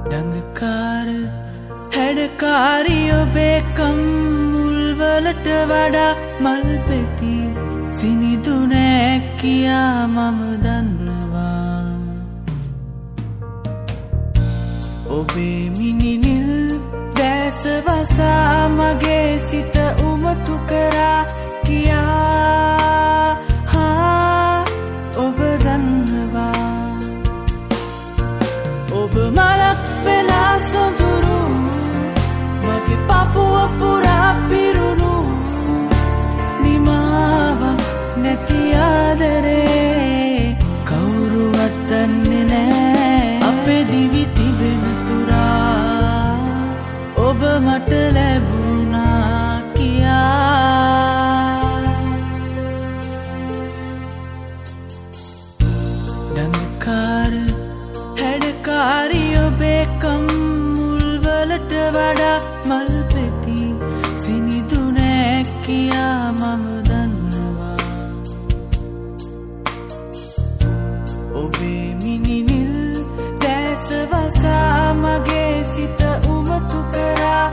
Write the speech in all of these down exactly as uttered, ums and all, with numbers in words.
දඟකාර හැඩකාරී ඔබේ කම්මුල්වලට වඩා මල් පෙති සිනිදු නෑ කියා මම දන්නවා. ඔබේ මිනිනිල් දැස වසා මගේ සිත උමතු කරා කියා හා ඔබ දන්නවා. ඔබ මලක් වෙලා සොඳුරු මගේ පපුව පුරා පිරුණු නිමාවක් නැති ආදරේ කවුරුවත් දන්නේ නෑ. අපේ දිවි තිබෙන තුරා ඔබ මට ලැබුණා කියා. දඟකාර හැඩකාරී ඔබේ කම්මුල්වලට වඩා මල් පෙති සිනිදු නෑ කියා මම දන්නවා. ඔබේ මිනිනිල් දැස වසා මගේ සිත උමතු කරා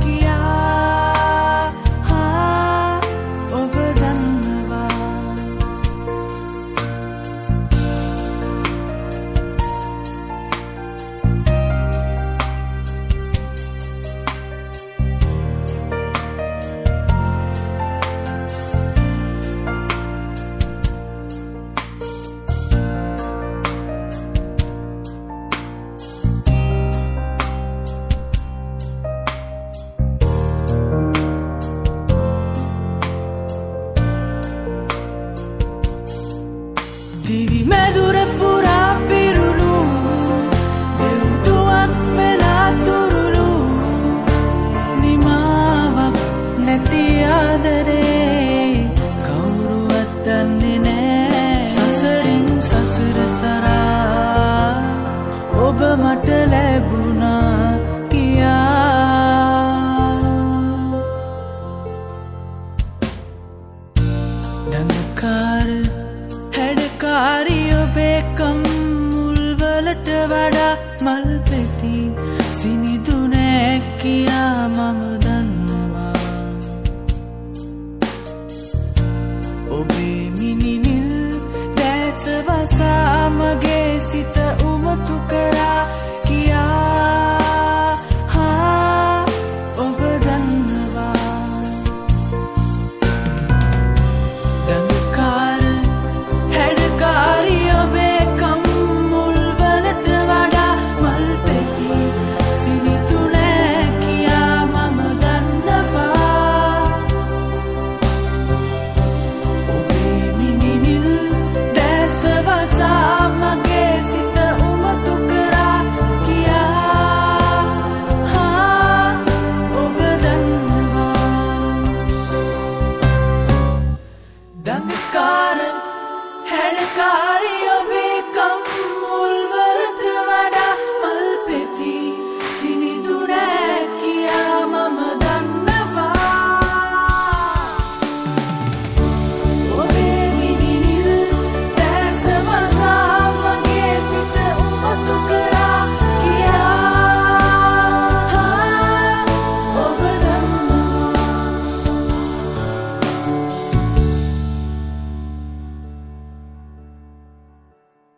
කියා හා ඔබ දන්නවා. දිවි මැදුර පුරා පිරුණු දෙව්තුවක් වෙලා තුරුළු නිමාවක් නැති ආදරේ කවුරුවත් දන්නේ නෑ. සසරින් සසර සරා ඔබ මට ලැබුණා කියා. දඟකාර හැඩකාරී ඔබේ කම්මුල්වලට වඩා මල් පෙති සිනිදු නෑ කියා මම දන්නවා. ඔබේ මිනිනිල් දැස වසා මගේ සිත උමතු කරා